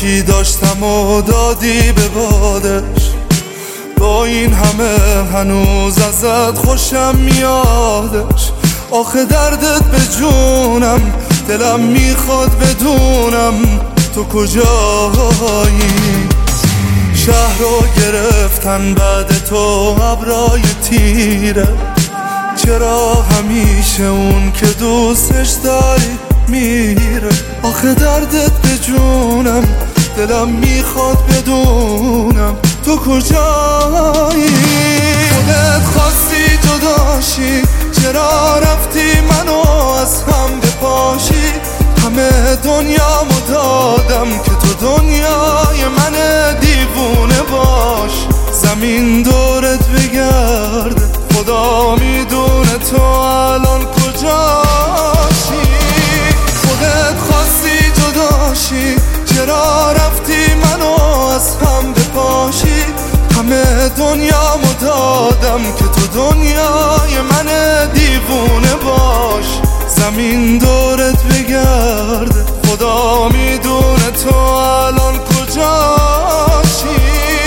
چی داشتم و دادی به بادش. با این همه هنوز ازت خوشم میادش. آخه دردت به جونم، دلم میخواد بدونم تو کجایی. شهر رو گرفتن بعد تو ابرای تیره. چرا همیشه اون که دوستش داری میره؟ آخه دردت به جونم، دلم میخواد بدونم تو کجایی. خودت خواستی جداشی، چرا رفتی منو از هم بپاشی؟ همه دنیامو دادم که تو دنیای من دیوونه باش. زمین دورت بگرده، خدا میدونه تو الان کجاشی. خودت خواستی جداشی، چرا رفتی منو از هم بپاشی؟ همه دنیامو دادم که تو دنیای من دیوونه باش. زمین دورت بگرده، خدا میدونه تو الان کجاشی.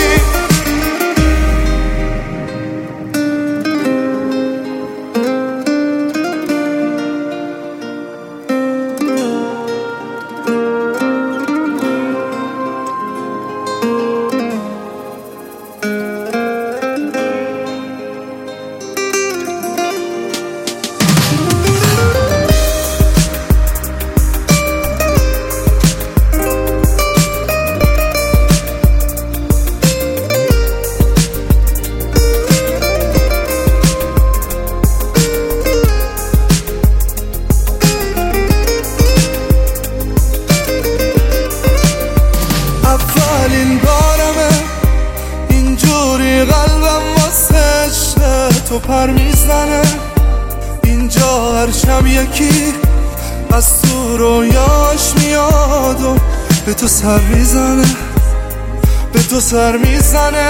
اولین بارمه اینجوری قلبم واسه عشق تو پر میزنه. اینجا هر شب یکی از تو رویاش میاد و به تو سر میزنه، به تو سر میزنه.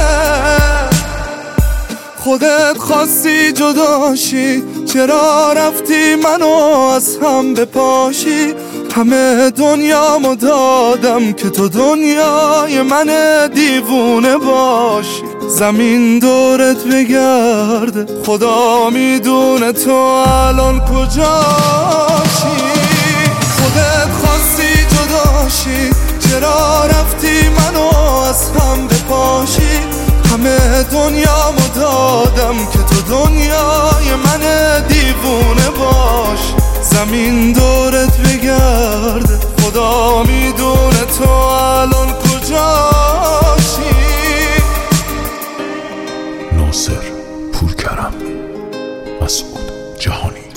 خودت خواستی جداشی، چرا رفتی منو از هم بپاشی؟ همه دنیامو دادم که تو دنیای من دیوونه باشی. زمین دورت بگرده، خدا میدونه تو الان کجاشی. خودت خواستی جداشی، چرا رفتی منو از هم بپاشی؟ همه دنیامو دادم که تو دنیای من دیوونه باش. زمین دورت بگرده، خدا میدونه تو الان کجاشی. ناصر پورکرم، مسعود جهانی.